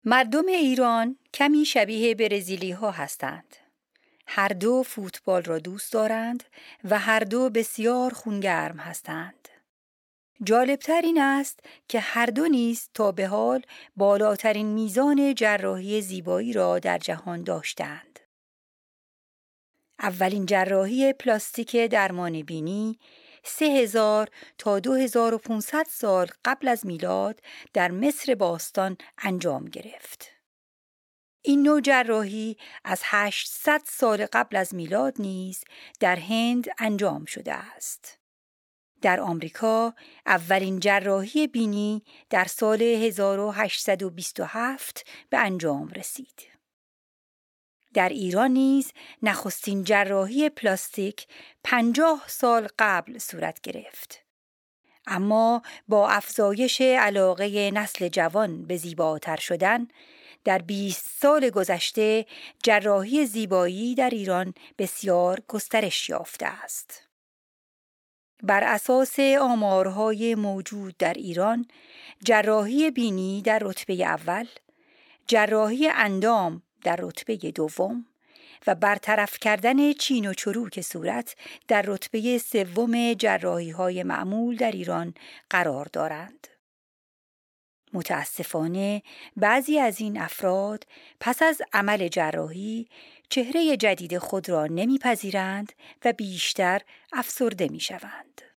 مردم ایران کمی شبیه برزیلی ها هستند. هر دو فوتبال را دوست دارند و هر دو بسیار خونگرم هستند. جالبتر این است که هر دو نیز تا به حال بالاترین میزان جراحی زیبایی را در جهان داشتند. اولین جراحی پلاستیک درمان بینی 3000 تا 2500 سال قبل از میلاد در مصر باستان انجام گرفت. این نوع جراحی از 800 سال قبل از میلاد نیز در هند انجام شده است. در آمریکا اولین جراحی بینی در سال 1827 به انجام رسید. در ایران نیز نخستین جراحی پلاستیک 50 سال قبل صورت گرفت. اما با افزایش علاقه نسل جوان به زیباتر شدن، در 20 سال گذشته جراحی زیبایی در ایران بسیار گسترش یافته است. بر اساس آمارهای موجود در ایران، جراحی بینی در رتبه اول، جراحی اندام در رتبه دوم و برطرف کردن چین و چروک صورت در رتبه سوم جراحی‌های معمول در ایران قرار دارند. متاسفانه بعضی از این افراد پس از عمل جراحی چهره جدید خود را نمیپذیرند و بیشتر افسرده میشوند.